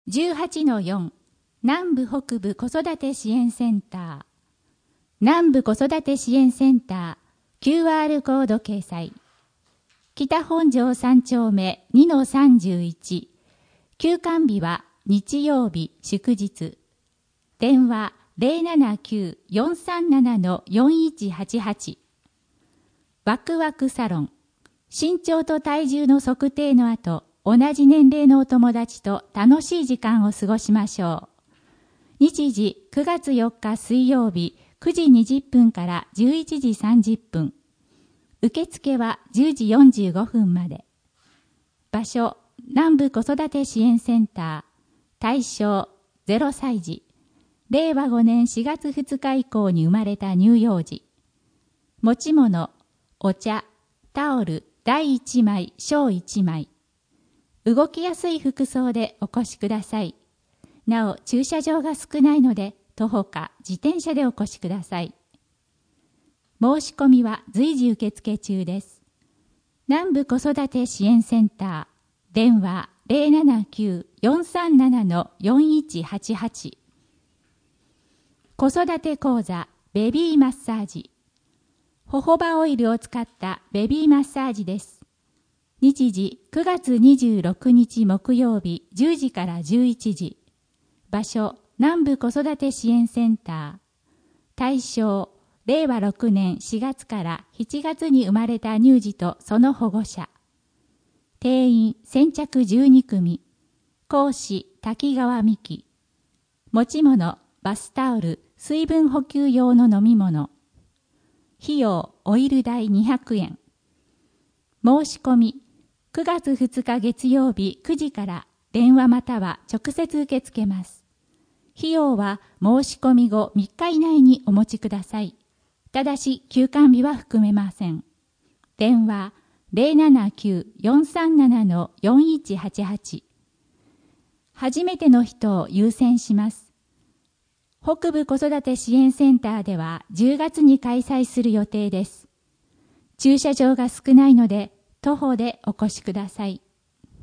18-4 南部北部子育て支援センター南部子育て支援センター QR コード掲載北本庄3丁目 2-31 休館日は日曜日祝日電話 079-437-4188 ワクワクサロン身長と体重の測定の後同じ年齢のお友達と楽しい時間を過ごしましょう。日時9月4日水曜日9時20分から11時30分。受付は10時45分まで。場所、南部子育て支援センター。対象、0歳児。令和5年4月2日以降に生まれた乳幼児。持ち物、お茶、タオル、大1枚、小1枚。動きやすい服装でお越しください。なお、駐車場が少ないので、徒歩か自転車でお越しください。申し込みは随時受付中です。南部子育て支援センター、電話 079-437-4188。子育て講座、ベビーマッサージ。ホホバオイルを使ったベビーマッサージです。日時9月26日木曜日10時から11時。場所、南部子育て支援センター。対象、令和6年4月から7月に生まれた乳児とその保護者。定員先着12組。講師、滝川美希。持ち物、バスタオル、水分補給用の飲み物。費用、オイル代200円。申し込み、9月2日月曜日9時から電話または直接受け付けます。費用は申し込み後3日以内にお持ちください。ただし休館日は含めません。電話 079-437-4188。初めての人を優先します。北部子育て支援センターでは10月に開催する予定です。駐車場が少ないので徒歩でお越しください。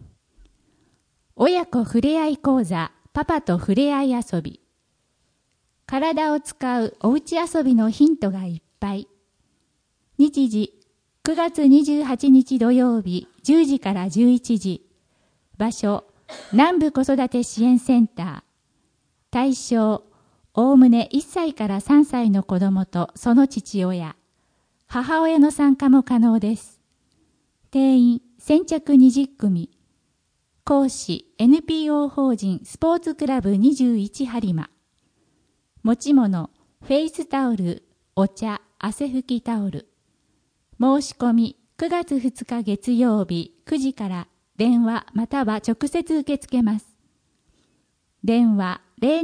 親子ふれあい講座、パパとふれあい遊び。体を使うおうち遊びのヒントがいっぱい。日時、9月28日土曜日10時から11時。場所、南部子育て支援センター。対象、おおむね1歳から3歳の子供とその父親。母親の参加も可能です。定員先着20組。講師 NPO 法人スポーツクラブ21播磨。持ち物フェイスタオル、お茶、汗拭きタオル。申し込み9月2日月曜日9時から電話または直接受け付けます。電話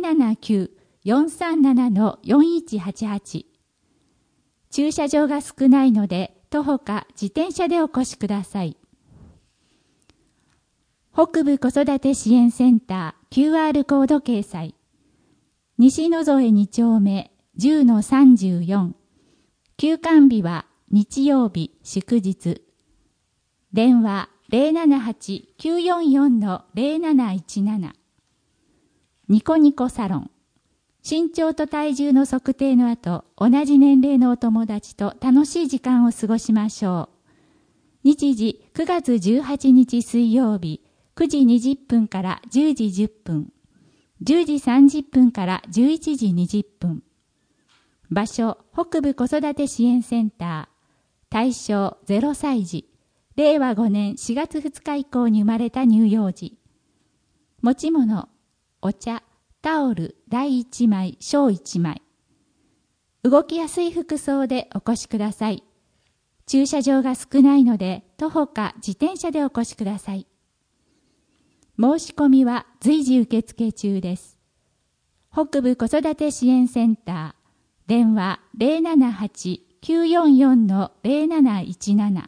079-437-4188。駐車場が少ないので徒歩か自転車でお越しください。北部子育て支援センター QR コード掲載。西野添2丁目 10-34。休館日は日曜日祝日。電話 078-944-0717。ニコニコサロン。身長と体重の測定の後、同じ年齢のお友達と楽しい時間を過ごしましょう。日時9月18日水曜日、9時20分から10時10分、10時30分から11時20分。場所、北部子育て支援センター。対象0歳児。令和5年4月2日以降に生まれた乳幼児。持ち物、お茶、タオル、大1枚、小1枚。動きやすい服装でお越しください。駐車場が少ないので、徒歩か自転車でお越しください。申し込みは随時受付中です。北部子育て支援センター、電話 078-944-0717。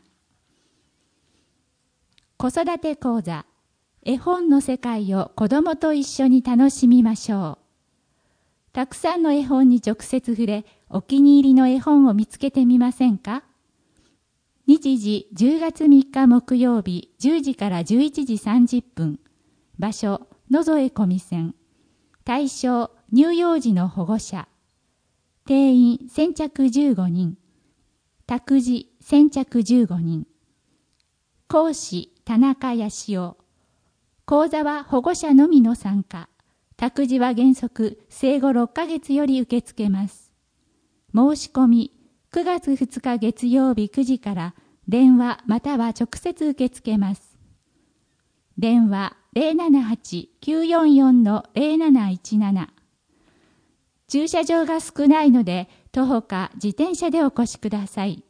子育て講座。絵本の世界を子供と一緒に楽しみましょう。たくさんの絵本に直接触れ、お気に入りの絵本を見つけてみませんか？日時10月3日木曜日10時から11時30分。場所、 野添小見線。対象、乳幼児の保護者。定員、先着15人。託児、先着15人。講師、田中康夫。講座は保護者のみの参加。託児は原則、生後6ヶ月より受け付けます。申し込み、9月2日月曜日9時から電話または直接受け付けます。電話 078-944-0717。駐車場が少ないので徒歩か自転車でお越しください。